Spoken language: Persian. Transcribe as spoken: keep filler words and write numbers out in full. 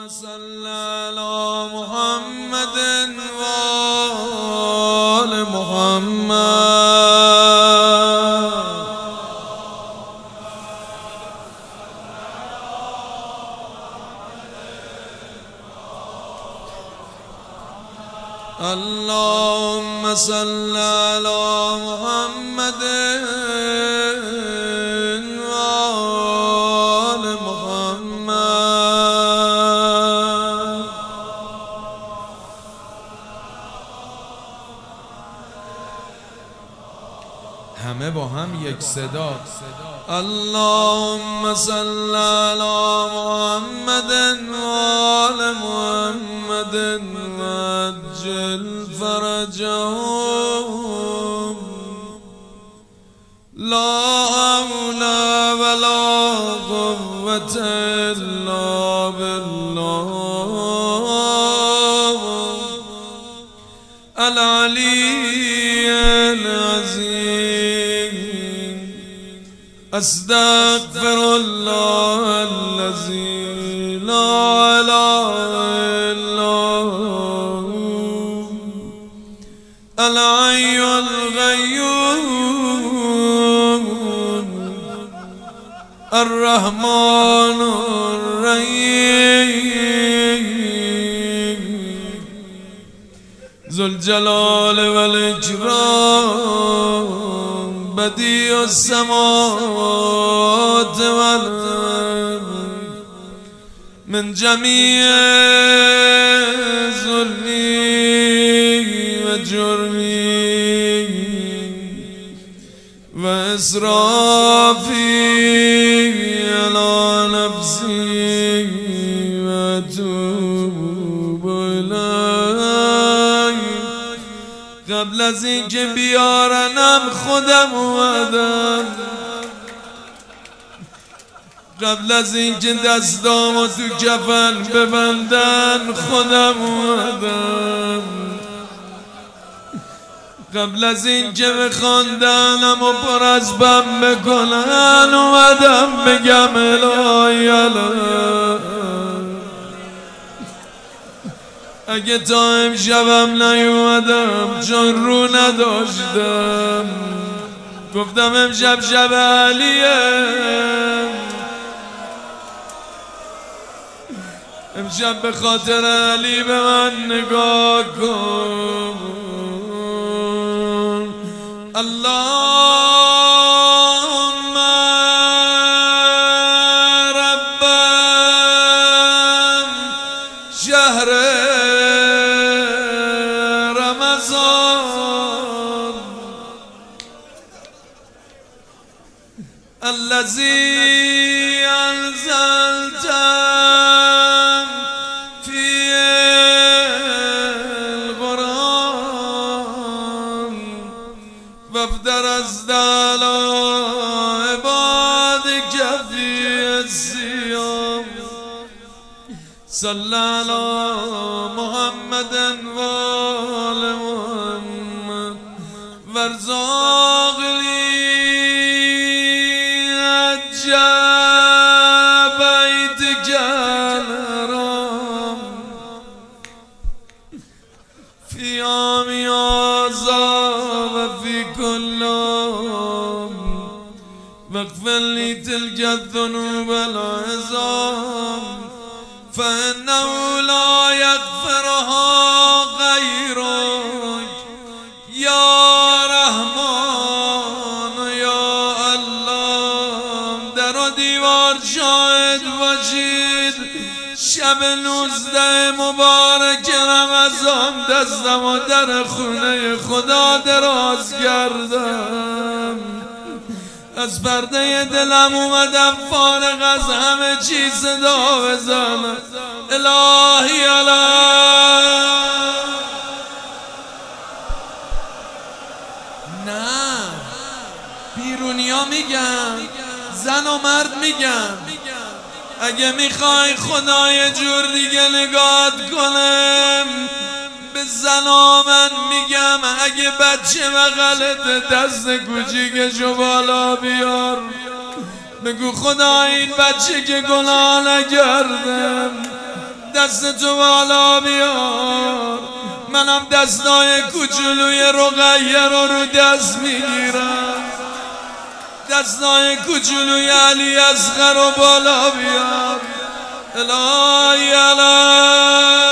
صل على محمد وآل محمد. اللهم صل على محمد وآل محمد. همه با هم یک صدا. اللهم صل على محمد وآل محمد وعجل فرجهم. لا حول ولا قوة إلا بالله العلي العظيم. أستغفر الله الذي لا إله إلا هو الحي القيوم الرحمن الرحيم ذو الجلال والإكرام بديع السماوات والأرض من جميع ظلمي وجرمي وإسرافي على نفسي وأتوب إليك. قبل از اینکه بیارنم خودم اومدم، قبل از اینکه دستامو تو کفن ببندن خودم اومدم، قبل از اینکه بخواندنم و پر از بم بکنن اومدم بگم الهی الهی. اگه تا امشبم نیومدم چون رو نداشتم، گفتم امشب شب علیه، امشب به خاطر علی به من نگاه کن. اللهم رب شهر رمضان الذي أنزلت في القرآن وافترضت على عبادك في الصيام. صل على محمد وآل محمد وارزق لي بيتك الحرام في عام هذا وفي كل عام واغفر لي تلك الذنوب العظام فإنه لا يغفرها غيرك يا رحمن يا الله. در و دیوار شاهد باشید شب نوزده مبارک رمضان دستم و در خونه خدا دراز کردم، از پرده دلم اومدم فارغ از همه چیز صدا بزنم الهی الهی. نه بیرونیا میگن، زن و مرد میگن، اگه میخوای خدا یه جور دیگه نگات کنم به زنا من میگم اگه بچه بغلت دست کوچیکشو بالا بیار بگو خدا این بچه که گناه نکردم دست تو بالا بیار، منم دستای کوچولوی رقیه رو رو دست میگیرم. دستای کوچولوی علی اصغر رو بالا بیار. الهی الهی